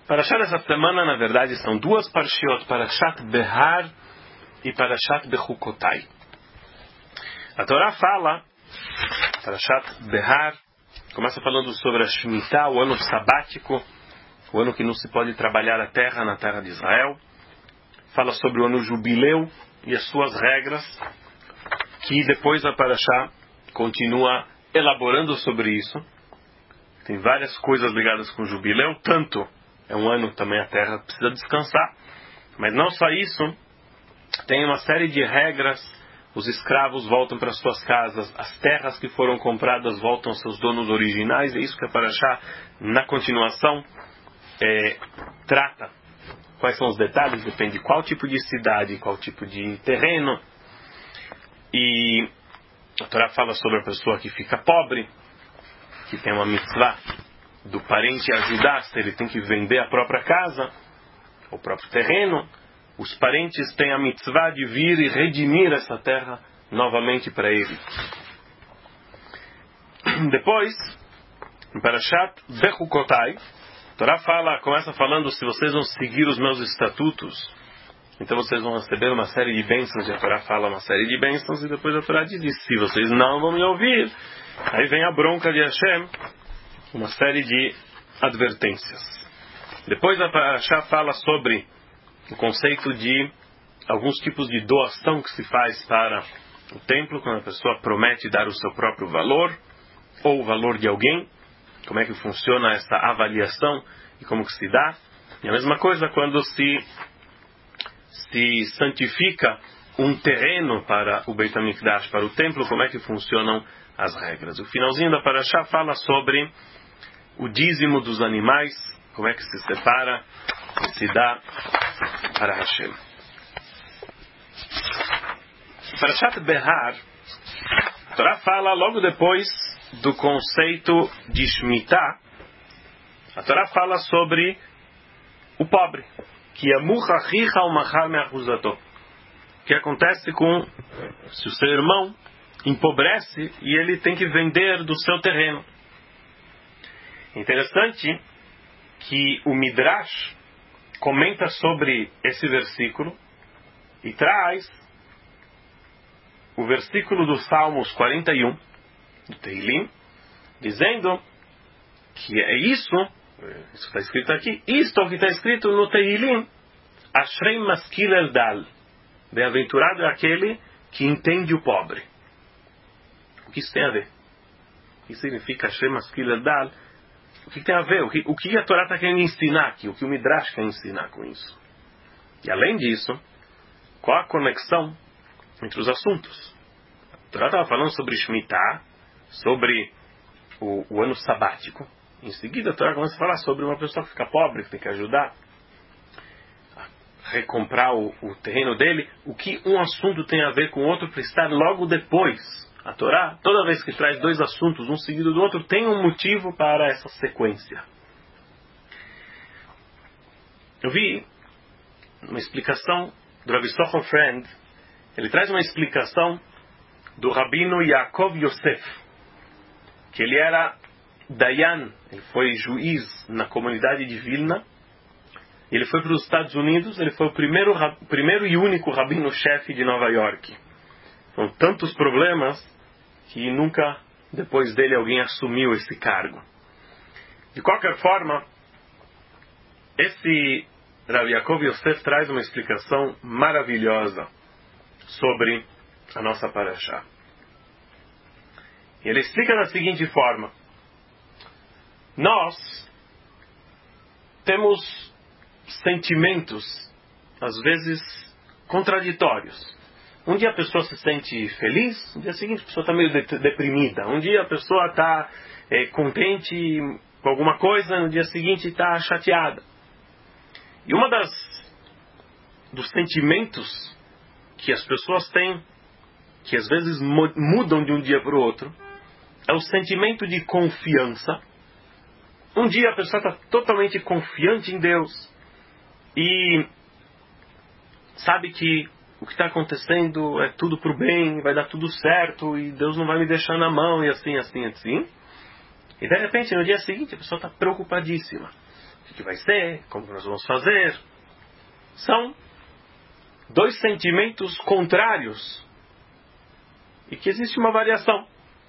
Parashá dessa semana, na verdade, são duas parshiot, Parashat Behar e Parashat Bechukotai. A Torá fala, Parashat Behar, começa falando sobre a Shemitah, o ano sabático, o ano que não se pode trabalhar a terra na terra de Israel. Fala sobre o ano jubileu e as suas regras, que depois a Parashá continua elaborando sobre isso. Tem várias coisas ligadas com o jubileu, tanto é um ano também a terra precisa descansar, mas não só isso, tem uma série de regras. Os escravos voltam para suas casas, as terras que foram compradas voltam aos seus donos originais. É isso que a Parashá, na continuação, trata. Quais são os detalhes? Depende de qual tipo de cidade, qual tipo de terreno. E a Torá fala sobre a pessoa que fica pobre, que tem uma mitzvah do parente ajudar, se ele tem que vender a própria casa, o próprio terreno. Os parentes têm a mitzvah de vir e redimir essa terra novamente para ele. Depois, em Parashat Bechukotai, a Torá começa falando: se vocês vão seguir os meus estatutos, então vocês vão receber uma série de bênçãos. E a Torá fala uma série de bênçãos, e depois a Torá diz: se vocês não vão me ouvir, aí vem a bronca de Hashem, uma série de advertências. Depois a Parashá fala sobre o conceito de alguns tipos de doação que se faz para o templo, quando a pessoa promete dar o seu próprio valor, ou o valor de alguém, como é que funciona essa avaliação e como que se dá. E a mesma coisa quando se santifica um terreno para o Beit HaMikdash, para o templo, como é que funcionam as regras. O finalzinho da Parashá fala sobre o dízimo dos animais, como é que se separa e se dá para Hashem. Parashat Behar, a Torá fala logo depois do conceito de Shemitah. A Torá fala sobre o pobre, que é Muchachicha o Machar Me'achuzato. O que acontece se o seu irmão empobrece e ele tem que vender do seu terreno. Interessante que o Midrash comenta sobre esse versículo e traz o versículo do Salmos 41, do Tehilim, dizendo que é isso que está escrito aqui, isto que está escrito no Tehilim: Ashrei Maskil Eldal, bem-aventurado é aquele que entende o pobre. O que isso tem a ver? O que significa Ashrei Maskil Eldal? O que tem a ver? O que a Torá está querendo ensinar aqui? O que o Midrash quer ensinar com isso? E além disso, qual a conexão entre os assuntos? A Torá estava falando sobre Shemitah, sobre o ano sabático. Em seguida, a Torá começa a falar sobre uma pessoa que fica pobre, que tem que ajudar a recomprar o terreno dele. O que um assunto tem a ver com o outro para estar logo depois? A Torá, toda vez que traz dois assuntos, um seguido do outro, tem um motivo para essa sequência. Eu vi uma explicação do Rabbi Socher Friend. Ele traz uma explicação do Rabino Yaakov Yosef, que ele era Dayan, ele foi juiz na comunidade de Vilna. Ele foi para os Estados Unidos, ele foi o primeiro e único rabino-chefe de Nova York. São tantos problemas que nunca depois dele alguém assumiu esse cargo. De qualquer forma, esse Rabbi Yaakov Yosef traz uma explicação maravilhosa sobre a nossa Parashá. E ele explica da seguinte forma: nós temos sentimentos, às vezes, contraditórios. Um dia a pessoa se sente feliz, no dia seguinte a pessoa está meio deprimida. Um dia a pessoa está contente com alguma coisa, no dia seguinte está chateada. E dos sentimentos que as pessoas têm, que às vezes mudam de um dia para o outro, é o sentimento de confiança. Um dia a pessoa está totalmente confiante em Deus e sabe que o que está acontecendo é tudo para o bem, vai dar tudo certo e Deus não vai me deixar na mão, e assim, assim, assim. E de repente, no dia seguinte, a pessoa está preocupadíssima. que vai ser, como nós vamos fazer. São dois sentimentos contrários e que existe uma variação.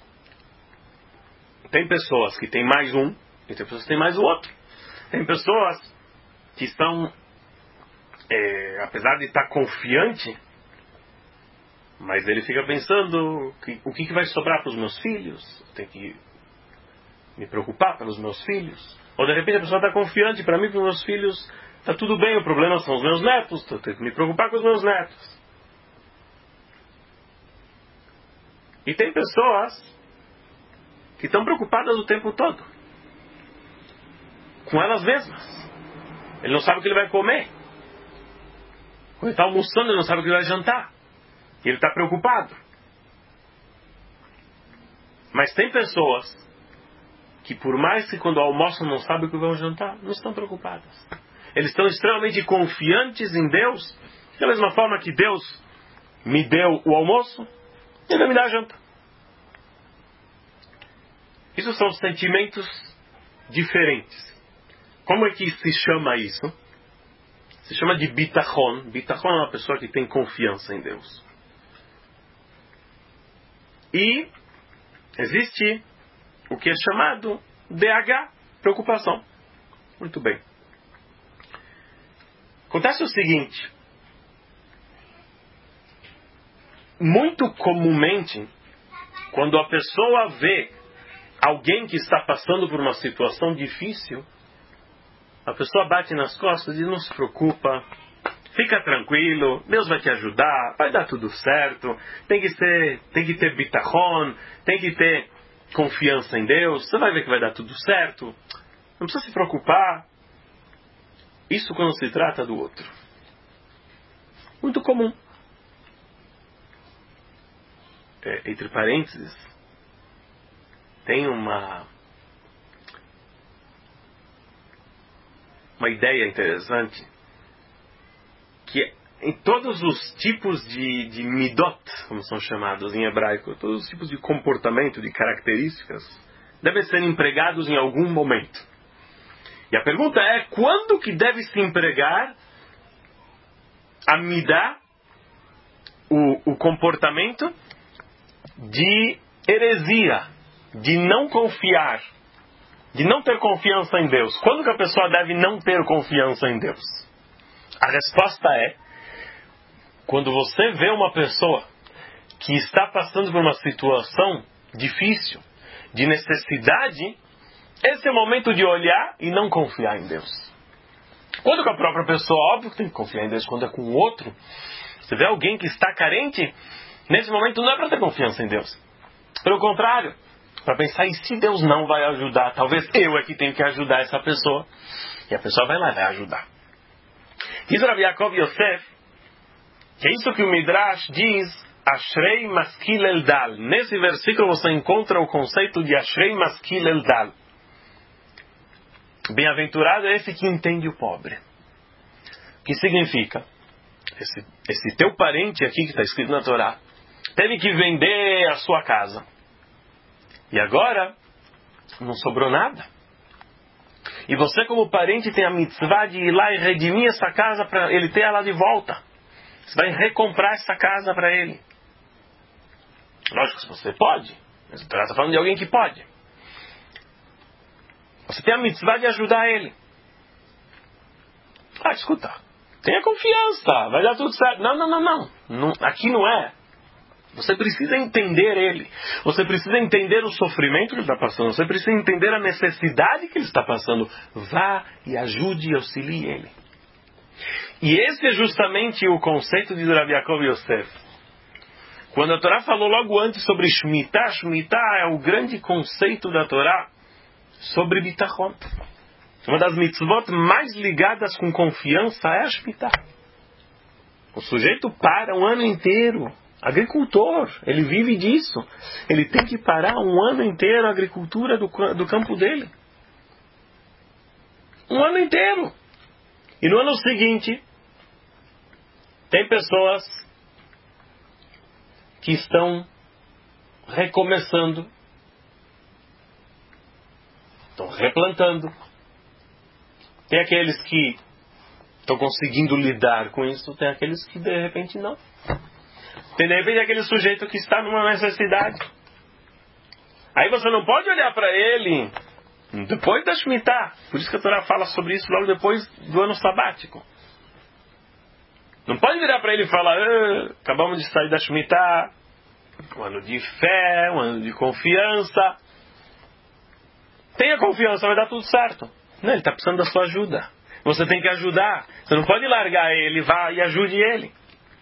Tem pessoas que têm mais um e tem pessoas que têm mais o outro. Tem pessoas que estão, apesar de estar confiante, mas ele fica pensando o que vai sobrar para os meus filhos. Eu tenho que me preocupar pelos meus filhos. Ou de repente a pessoa está confiante, para mim, para os meus filhos, está tudo bem, o problema são os meus netos, eu tenho que me preocupar com os meus netos. E tem pessoas que estão preocupadas o tempo todo com elas mesmas. Ele não sabe o que ele vai comer. Quando ele está almoçando, ele não sabe o que ele vai jantar. E ele está preocupado. Mas tem pessoas que, por mais que quando almoçam não sabem o que vão jantar, não estão preocupadas. Eles estão extremamente confiantes em Deus. Da mesma forma que Deus me deu o almoço, Ele vai me dar a janta. Isso são sentimentos diferentes. Como é que se chama isso? Se chama de bitachon. Bitachon é uma pessoa que tem confiança em Deus. E existe o que é chamado DH, preocupação. Muito bem. Acontece o seguinte. Muito comumente, quando a pessoa vê alguém que está passando por uma situação difícil, a pessoa bate nas costas e não se preocupa, fica tranquilo, Deus vai te ajudar, vai dar tudo certo, tem que ter bitachon, tem que ter confiança em Deus, você vai ver que vai dar tudo certo, não precisa se preocupar. Isso quando se trata do outro. Muito comum. Entre parênteses, tem uma ideia interessante, que em todos os tipos de midot, como são chamados em hebraico, todos os tipos de comportamento, de características, devem ser empregados em algum momento. E a pergunta é, quando que deve se empregar a midá, o comportamento de heresia, de não confiar, de não ter confiança em Deus? Quando que a pessoa deve não ter confiança em Deus? A resposta é, quando você vê uma pessoa que está passando por uma situação difícil, de necessidade, esse é o momento de olhar e não confiar em Deus. Quando que a própria pessoa, óbvio que tem que confiar em Deus, quando é com o outro, você vê alguém que está carente, nesse momento não é para ter confiança em Deus. Pelo contrário, para pensar, e se Deus não vai ajudar? Talvez eu é que tenho que ajudar essa pessoa. E a pessoa vai lá e vai ajudar. Diz Rav Yaakov Yosef, que é isso que o Midrash diz, Ashrei Maskil Eldal. Nesse versículo você encontra o conceito de Ashrei Maskil Eldal. Bem-aventurado é esse que entende o pobre. O que significa? Esse teu parente aqui que está escrito na Torá teve que vender a sua casa. E agora não sobrou nada. E você, como parente, tem a mitzvah de ir lá e redimir essa casa para ele ter ela de volta. Você vai recomprar essa casa para ele. Lógico que você pode. Mas está falando de alguém que pode. Você tem a mitzvah de ajudar ele. Escuta. Tenha confiança. Vai dar tudo certo. Não. Aqui não é. Você precisa entender ele. Você precisa entender o sofrimento que ele está passando. Você precisa entender a necessidade que ele está passando. Vá e ajude e auxilie ele. E esse é justamente o conceito de Rav Yaakov Yosef. Quando a Torá falou logo antes sobre Shemitah, Shemitah é o grande conceito da Torá sobre bitachon. Uma das mitzvot mais ligadas com confiança é a Shemitah. O sujeito para um ano inteiro. Agricultor, ele vive disso. Ele tem que parar um ano inteiro a agricultura do campo dele. Um ano inteiro. E no ano seguinte, tem pessoas que estão recomeçando, estão replantando, Tem aqueles que estão conseguindo lidar com isso, tem aqueles que de repente não. Tem de repente aquele sujeito que está numa necessidade. Aí você não pode olhar para ele depois da Shemitah. Por isso que a Torá fala sobre isso logo depois do ano sabático. Não pode virar para ele e falar: acabamos de sair da Shemitah, um ano de fé, um ano de confiança. Tenha confiança, vai dar tudo certo. Não, ele está precisando da sua ajuda. Você tem que ajudar. Você não pode largar ele, vá e ajude ele.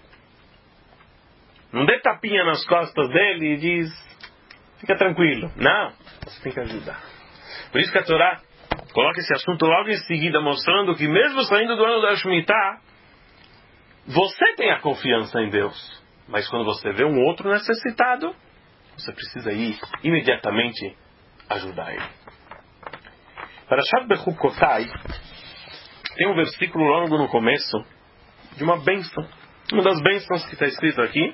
Não dê tapinha nas costas dele e diz: fica tranquilo. Não, você tem que ajudar. Por isso que a Torá coloca esse assunto logo em seguida, mostrando que mesmo saindo do ano da Shemitah, você tem a confiança em Deus. Mas quando você vê um outro necessitado, você precisa ir imediatamente ajudar ele. Parashat Bechukotai tem um versículo logo no começo de uma bênção. Uma das bênçãos que está escrito aqui.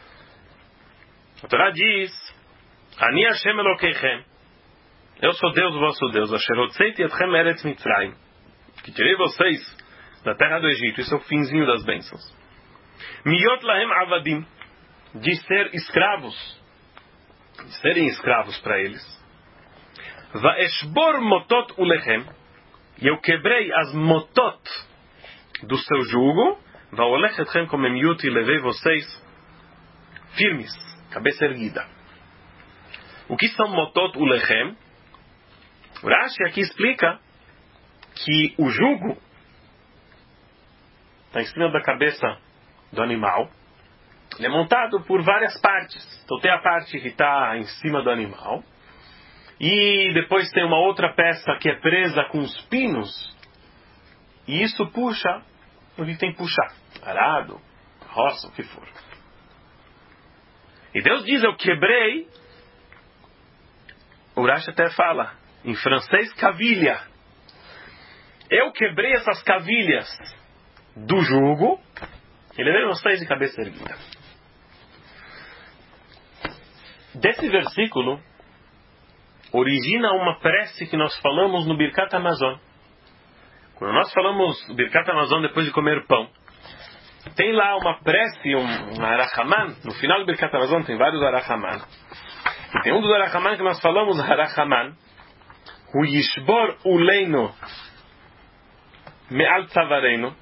A Torá diz: Ani Hashem Elokeichem, eu sou Deus, vosso Deus, Asher hotzeiti etchem eretz Mitzrayim, que tirei vocês da terra do Egito. Isso é o finzinho das bênçãos. Miyot lahem avadim, de ser escravos, de serem escravos para eles. Vaeshbor motot ulechem, e eu quebrei as motot do seu jugo. Vaolech etchem komemiut, e levei vocês firmes, cabeça erguida. O que são motot ulechem? Rashi aqui explica que o jugo está em cima da cabeça do animal. Ele é montado por várias partes. Então tem a parte que está em cima do animal. E depois tem uma outra peça que é presa com os pinos. E isso puxa o que tem que puxar. Arado, roça, o que for. E Deus diz: eu quebrei. O Rashi até fala em francês, cavilha. Eu quebrei essas cavilhas do jugo e levei vocês de cabeça erguida. Desse versículo origina uma prece que nós falamos no Birkat Hamazon. Quando nós falamos Birkat Hamazon depois de comer pão, tem lá uma prece, um Arachaman. No final do Birkat Hamazon tem vários Arachaman. E tem um dos Arachaman que nós falamos, Arachaman, Hu Yishbor Uleino Me'al Tzavareno,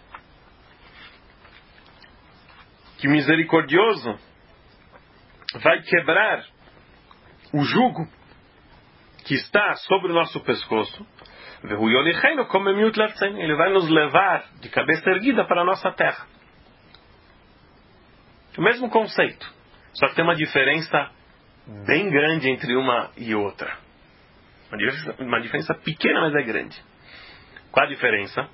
que misericordioso vai quebrar o jugo que está sobre o nosso pescoço. Ele vai nos levar de cabeça erguida para a nossa terra. O mesmo conceito, só que tem uma diferença bem grande entre uma e outra. Uma diferença pequena, mas é grande. Qual a diferença?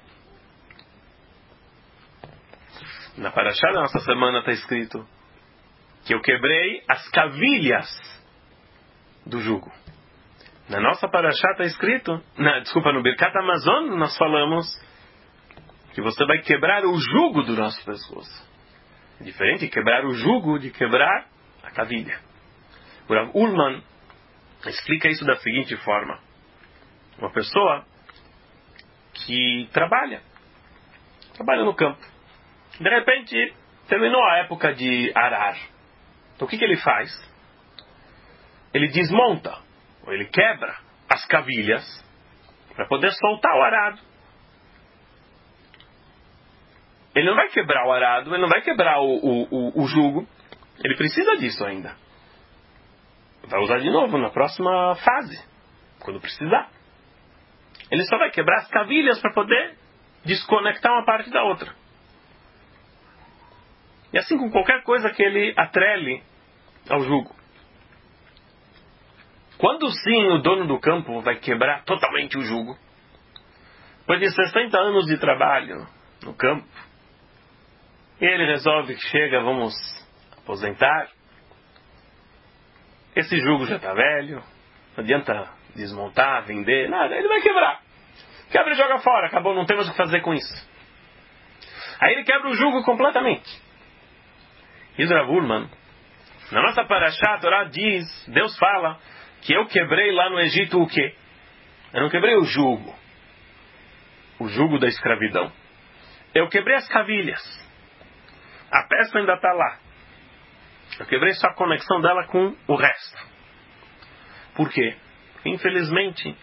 Na Parashá da nossa semana está escrito que eu quebrei as cavilhas do jugo. Na nossa Parashá está escrito, no Birkat Hamazon nós falamos que você vai quebrar o jugo do nosso pescoço. É diferente de quebrar o jugo de quebrar a cavilha. O Rav Ullman explica isso da seguinte forma: uma pessoa que trabalha no campo, de repente terminou a época de arar. Então o que ele faz? Ele desmonta, ou ele quebra as cavilhas para poder soltar o arado. Ele não vai quebrar o arado, ele não vai quebrar o jugo. Ele precisa disso ainda. Vai usar de novo na próxima fase, quando precisar. Ele só vai quebrar as cavilhas para poder desconectar uma parte da outra. E assim com qualquer coisa que ele atrele ao jugo. Quando sim o dono do campo vai quebrar totalmente o jugo, depois de 60 anos de trabalho no campo, ele resolve que chega, vamos aposentar. Esse jugo já está velho, não adianta desmontar, vender, nada, ele vai quebrar. Quebra e joga fora, acabou, não temos o que fazer com isso. Aí ele quebra o jugo completamente. Diz Rav Ullman, na nossa Parashá, a Torá diz, Deus fala que eu quebrei lá no Egito o quê? Eu não quebrei o jugo. o jugo da escravidão. Eu quebrei as cavilhas. A peça ainda está lá. Eu quebrei só a conexão dela com o resto. Por quê? Infelizmente,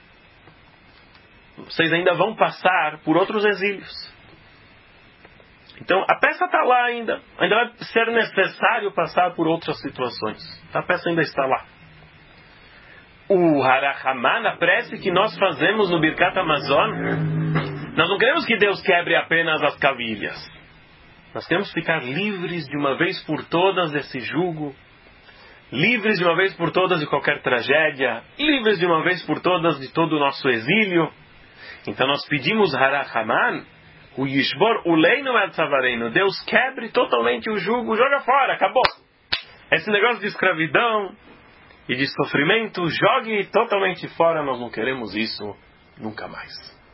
vocês ainda vão passar por outros exílios. Então, a peça está lá ainda. Ainda vai ser necessário passar por outras situações. A peça ainda está lá. O Harahamá, a prece que nós fazemos no Birkat Hamazon, nós não queremos que Deus quebre apenas as cavilhas. Nós queremos ficar livres de uma vez por todas desse jugo, livres de uma vez por todas de qualquer tragédia, livres de uma vez por todas de todo o nosso exílio. Então nós pedimos Harahamá, o Yishbor Uleinu El Tzavareinu, Deus quebre totalmente o jugo, joga fora, acabou. Esse negócio de escravidão e de sofrimento, jogue totalmente fora, nós não queremos isso nunca mais.